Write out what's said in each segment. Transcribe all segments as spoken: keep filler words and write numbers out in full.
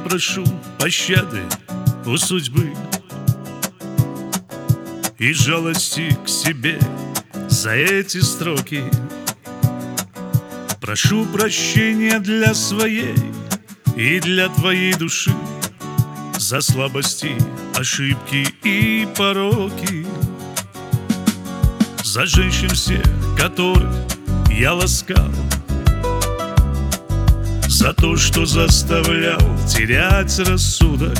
прошу пощады у судьбы и жалости к себе за эти строки. Прошу прощения для своей и для твоей души за слабости, ошибки и пороки, за женщин всех, которых я ласкал, за то, что заставлял терять рассудок.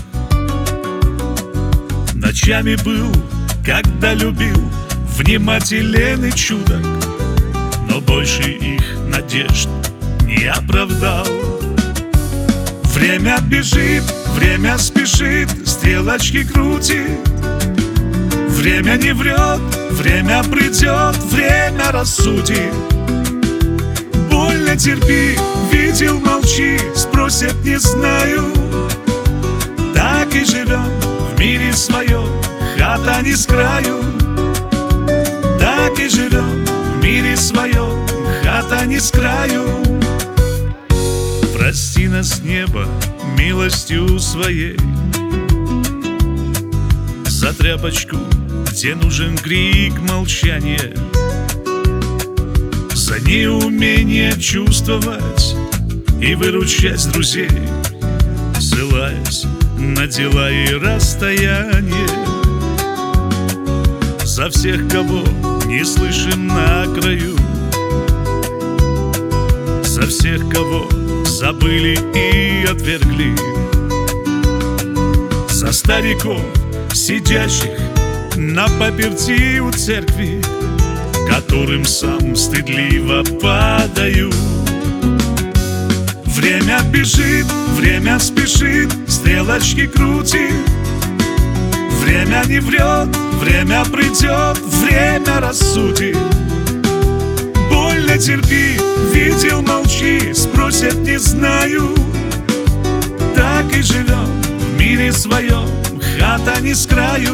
Ночами был, когда любил, внимателен и чудок, но больше их надежд не оправдал. Время бежит, время спешит, стрелочки крутит. Время не врет, время придет, время рассудит. Больно терпи, видел, молчи, спросят, не знаю. Так и живем в мире своем, хата не с краю. Так и живем в мире своем, хата не с краю. Прости нас, небо, милостью своей, за тряпочку, где нужен крик молчания, за неумение чувствовать и выручать друзей, ссылаясь на дела и расстояние, за всех, кого не слышим на краю, за всех, кого забыли и отвергли, за стариков, сидящих на паперти у церкви, которым сам стыдливо подаю. Время бежит, время спешит, стрелочки крутит. Время не врет, время придет, время рассудит. Больно терпи, видел, молчи, спросят, не знаю. Так и живем в мире своем, хата не с краю.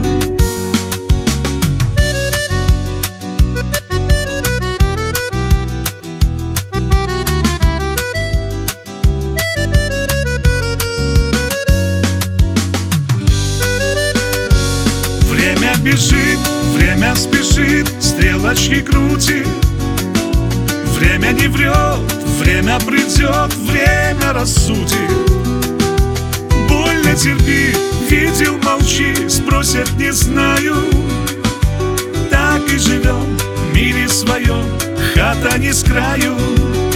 Время бежит, время спешит, стрелочки крутит. Время не врет, время придет, время рассудит. Больно терпи, видел, молчи, спросят, не знаю. Так и живем в мире своем, хата не с краю.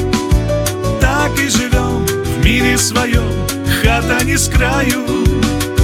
Так и живем в мире своем, хата не с краю.